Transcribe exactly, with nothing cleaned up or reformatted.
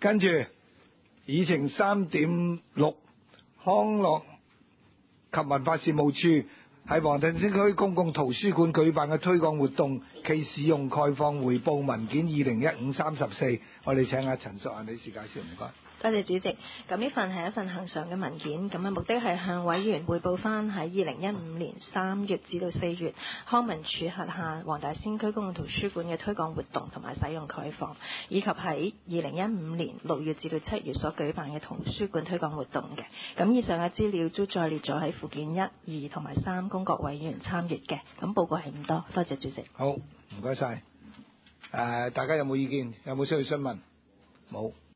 跟住議程三點六，康樂及文化事務處喺黃大仙區公共圖書館舉辦嘅推廣活動暨使用概況匯報文件二零一五三十四，我哋請阿陳淑嫻女士介紹，唔該。 多謝主席。咁呢份係一份恆常嘅文件，咁嘅目的係向委員匯報翻喺二零一五年三月至到四月康文署轄下黃大仙區公共圖書館嘅推廣活動同埋使用概況，以及喺二零一五年六月至到七月所舉辦嘅圖書館推廣活動嘅。咁以上嘅資料都再列咗喺附件一、二同埋三，供各委員參閱嘅。咁報告係咁多，多謝主席。 好，唔該晒。誒，大家有冇意見？有冇需要詢問？冇。